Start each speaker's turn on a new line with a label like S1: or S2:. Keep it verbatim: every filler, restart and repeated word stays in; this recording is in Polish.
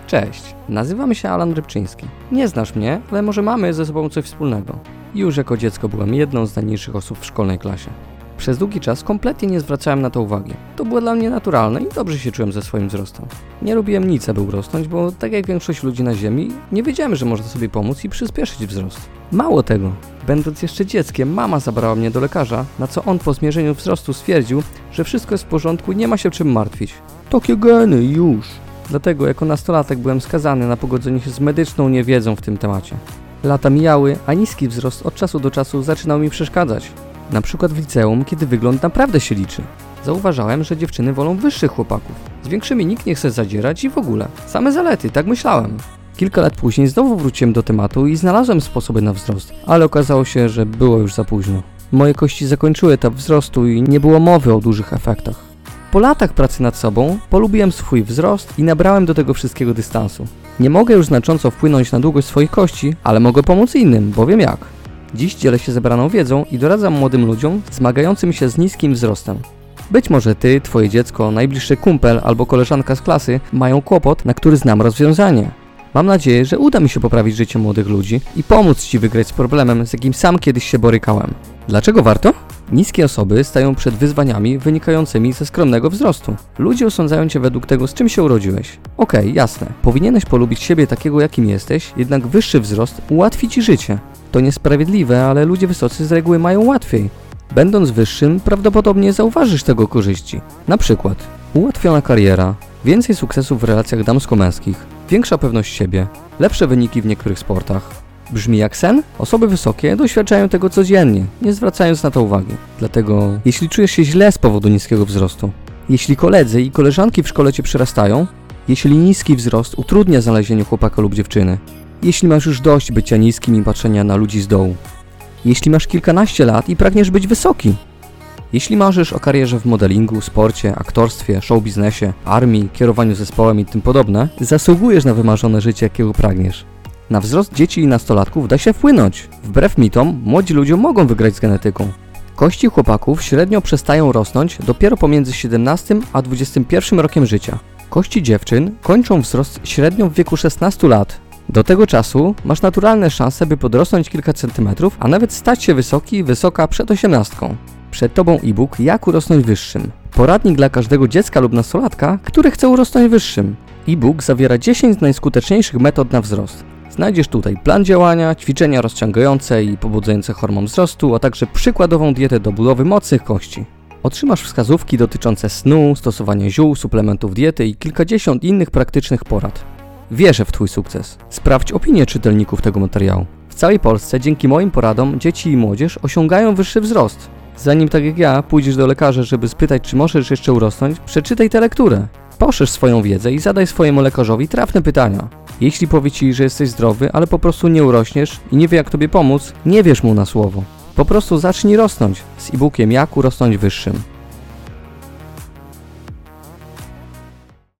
S1: Cześć, nazywam się Alan Rybczyński. Nie znasz mnie, ale może mamy ze sobą coś wspólnego. Już jako dziecko byłem jedną z najniższych osób w szkolnej klasie. Przez długi czas kompletnie nie zwracałem na to uwagi. To było dla mnie naturalne i dobrze się czułem ze swoim wzrostem. Nie robiłem nic, aby urosnąć, bo tak jak większość ludzi na ziemi, nie wiedziałem, że można sobie pomóc i przyspieszyć wzrost. Mało tego, będąc jeszcze dzieckiem, mama zabrała mnie do lekarza, na co on po zmierzeniu wzrostu stwierdził, że wszystko jest w porządku i nie ma się czym martwić. Takie geny już. Dlatego jako nastolatek byłem skazany na pogodzenie się z medyczną niewiedzą w tym temacie. Lata mijały, a niski wzrost od czasu do czasu zaczynał mi przeszkadzać. Na przykład w liceum, kiedy wygląd naprawdę się liczy. Zauważałem, że dziewczyny wolą wyższych chłopaków. Z większymi nikt nie chce zadzierać i w ogóle. Same zalety, tak myślałem. Kilka lat później znowu wróciłem do tematu i znalazłem sposoby na wzrost, ale okazało się, że było już za późno. Moje kości zakończyły etap wzrostu i nie było mowy o dużych efektach. Po latach pracy nad sobą polubiłem swój wzrost i nabrałem do tego wszystkiego dystansu. Nie mogę już znacząco wpłynąć na długość swoich kości, ale mogę pomóc innym, bo wiem jak. Dziś dzielę się zebraną wiedzą i doradzam młodym ludziom zmagającym się z niskim wzrostem. Być może ty, twoje dziecko, najbliższy kumpel albo koleżanka z klasy mają kłopot, na który znam rozwiązanie. Mam nadzieję, że uda mi się poprawić życie młodych ludzi i pomóc ci wygrać z problemem, z jakim sam kiedyś się borykałem. Dlaczego warto? Niskie osoby stają przed wyzwaniami wynikającymi ze skromnego wzrostu. Ludzie osądzają cię według tego, z czym się urodziłeś. Okej, okay, jasne. Powinieneś polubić siebie takiego, jakim jesteś, jednak wyższy wzrost ułatwi ci życie. To niesprawiedliwe, ale ludzie wysocy z reguły mają łatwiej. Będąc wyższym, prawdopodobnie zauważysz tego korzyści. Na przykład ułatwiona kariera, więcej sukcesów w relacjach damsko-męskich, większa pewność siebie, lepsze wyniki w niektórych sportach. Brzmi jak sen? Osoby wysokie doświadczają tego codziennie, nie zwracając na to uwagi. Dlatego, jeśli czujesz się źle z powodu niskiego wzrostu, jeśli koledzy i koleżanki w szkole cię przerastają, jeśli niski wzrost utrudnia znalezienie chłopaka lub dziewczyny, jeśli masz już dość bycia niskim i patrzenia na ludzi z dołu, jeśli masz kilkanaście lat i pragniesz być wysoki, jeśli marzysz o karierze w modelingu, sporcie, aktorstwie, showbiznesie, armii, kierowaniu zespołem i tym podobne, zasługujesz na wymarzone życie, jakiego pragniesz. Na wzrost dzieci i nastolatków da się wpłynąć. Wbrew mitom, młodzi ludzie mogą wygrać z genetyką. Kości chłopaków średnio przestają rosnąć dopiero pomiędzy siedemnastym a dwudziestym pierwszym rokiem życia. Kości dziewczyn kończą wzrost średnio w wieku szesnastu lat. Do tego czasu masz naturalne szanse, by podrosnąć kilka centymetrów, a nawet stać się wysoki i wysoka przed osiemnastką. Przed tobą e-book Jak urosnąć wyższym. Poradnik dla każdego dziecka lub nastolatka, który chce urosnąć wyższym. E-book zawiera dziesięć najskuteczniejszych metod na wzrost. Znajdziesz tutaj plan działania, ćwiczenia rozciągające i pobudzające hormon wzrostu, a także przykładową dietę do budowy mocnych kości. Otrzymasz wskazówki dotyczące snu, stosowania ziół, suplementów diety i kilkadziesiąt innych praktycznych porad. Wierzę w twój sukces. Sprawdź opinię czytelników tego materiału. W całej Polsce dzięki moim poradom dzieci i młodzież osiągają wyższy wzrost. Zanim tak jak ja pójdziesz do lekarza, żeby spytać, czy możesz jeszcze urosnąć, przeczytaj tę lekturę. Poszerz swoją wiedzę i zadaj swojemu lekarzowi trafne pytania. Jeśli powie ci, że jesteś zdrowy, ale po prostu nie urośniesz i nie wie jak tobie pomóc, nie wierz mu na słowo. Po prostu zacznij rosnąć z e-bookiem Jak urosnąć wyższym.